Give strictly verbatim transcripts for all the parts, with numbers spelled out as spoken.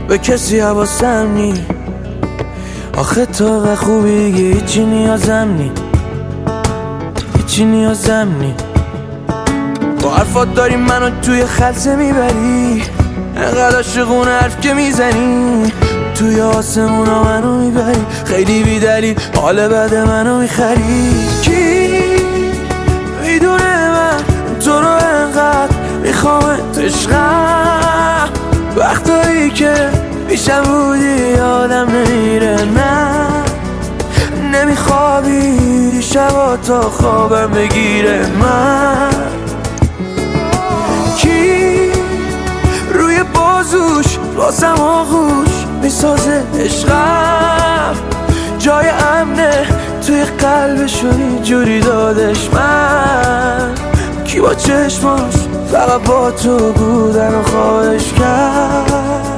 به کسی حواسم نی. آخه تو و خوبی دیگه هیچی نیازم نی، هیچی نیازم نی. با حرفات داری منو توی خلسه میبری، انقدر عاشقونه حرف که میزنی، توی آسمونا منو میبری، خیلی بی دلیل حال بد منو میخری. کی میدونه من تو رو انقدر میخوامت عشقم، وقتایی که پیشم بودی آدم نمیره، نه نمیخوابی شبا تا خوابم بگیره. من کی روی بازوش واسم آغوش میسازه عشقم، جای امنه توی قلبشو اینجوری دادش. من کی با چشماش فقط با تو بودن و خواهش کرد.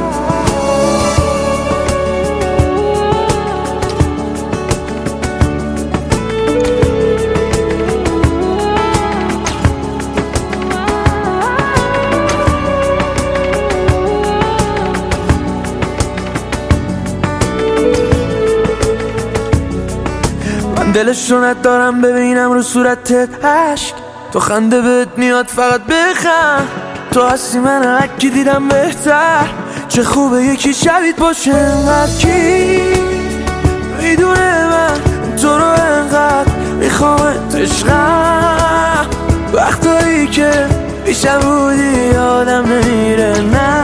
دلش رو ندارم ببینم رو صورتت عشق، تو خنده بهت میاد فقط بخند، تو هستی من هرکی دیدم بهتر، چه خوبه یکی شبیت باشه انقدر. کی میدونه من تو رو انقدر میخوامت عشقم، وقتایی که پیشم بودی آدم نمیره، نه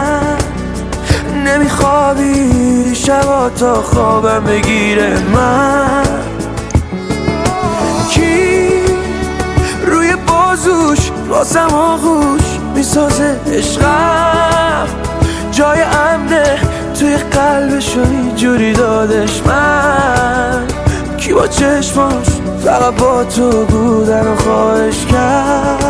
نمیخوابی شبا تا خوابم بگیره. من کی روی بازوش واسم آغوش میسازه عشقم، جای امنه توی قلبشو اینجوری دادش. من کی با چشماش فقط با تو بودن و خواهش کرد.